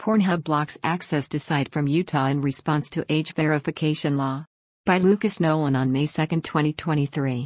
Pornhub blocks access to site from Utah in response to age verification law. By Lucas Nolan on May 2, 2023.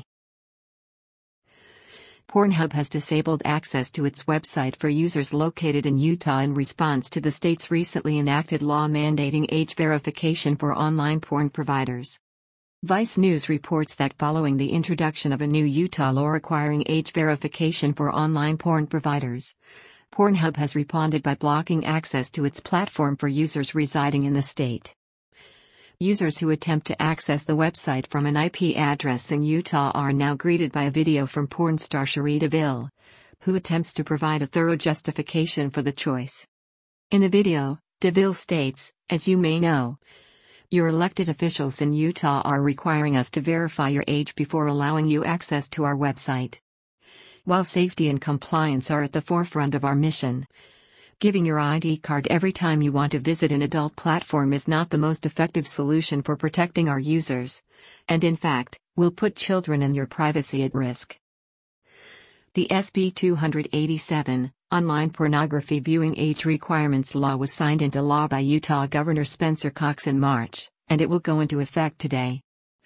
Pornhub has disabled access to its website for users located in Utah in response to the state's recently enacted law mandating age verification for online porn providers. Vice News reports that following the introduction of a new Utah law requiring age verification for online porn providers, Pornhub has responded by blocking access to its platform for users residing in the state. Users who attempt to access the website from an IP address in Utah are now greeted by a video from porn star Cherie DeVille, who attempts to provide a thorough justification for the choice. In the video, DeVille states, "As you may know, your elected officials in Utah are requiring us to verify your age before allowing you access to our website. While safety and compliance are at the forefront of our mission, giving your ID card every time you want to visit an adult platform is not the most effective solution for protecting our users, and in fact, will put children and your privacy at risk." The SB 287, Online Pornography Viewing Age Requirements Law was signed into law by Utah Governor Spencer Cox in March, and it will go into effect today.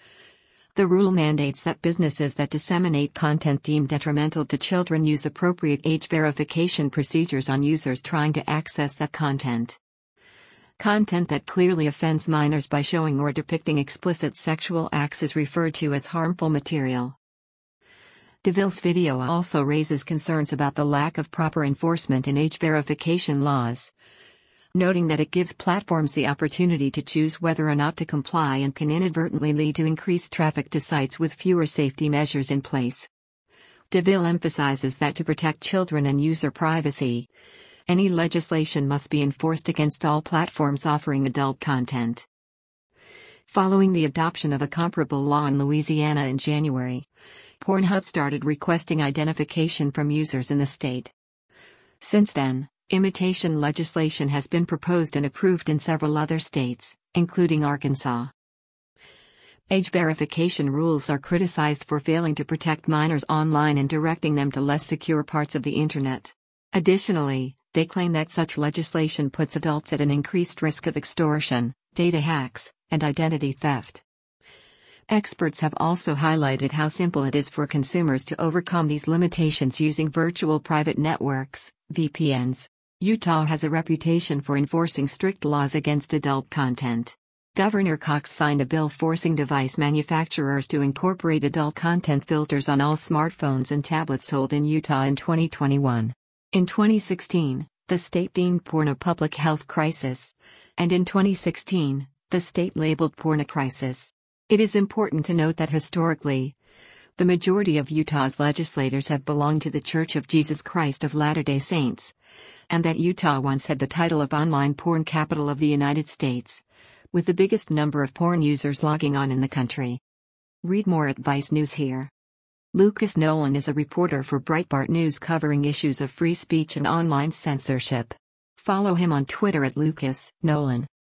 The rule mandates that businesses that disseminate content deemed detrimental to children use appropriate age verification procedures on users trying to access that content. Content that clearly offends minors by showing or depicting explicit sexual acts is referred to as harmful material. DeVille's video also raises concerns about the lack of proper enforcement in age verification laws, noting that it gives platforms the opportunity to choose whether or not to comply and can inadvertently lead to increased traffic to sites with fewer safety measures in place. DeVille emphasizes that to protect children and user privacy, any legislation must be enforced against all platforms offering adult content. Following the adoption of a comparable law in Louisiana in January, Pornhub started requesting identification from users in the state. Since then, imitation legislation has been proposed and approved in several other states, including Arkansas. Age verification rules are criticized for failing to protect minors online and directing them to less secure parts of the internet. Additionally, they claim that such legislation puts adults at an increased risk of extortion, data hacks, and identity theft. Experts have also highlighted how simple it is for consumers to overcome these limitations using virtual private networks, VPNs. Utah has a reputation for enforcing strict laws against adult content. Governor Cox signed a bill forcing device manufacturers to incorporate adult content filters on all smartphones and tablets sold in Utah in 2021. In 2016, the state deemed porn a public health crisis, and in 2016, the state labeled porn a crisis. It is important to note that historically, the majority of Utah's legislators have belonged to the Church of Jesus Christ of Latter-day Saints, and that Utah once had the title of online porn capital of the United States, with the biggest number of porn users logging on in the country. Read more at Vice News here. Lucas Nolan is a reporter for Breitbart News covering issues of free speech and online censorship. Follow him on Twitter at Lucas Nolan.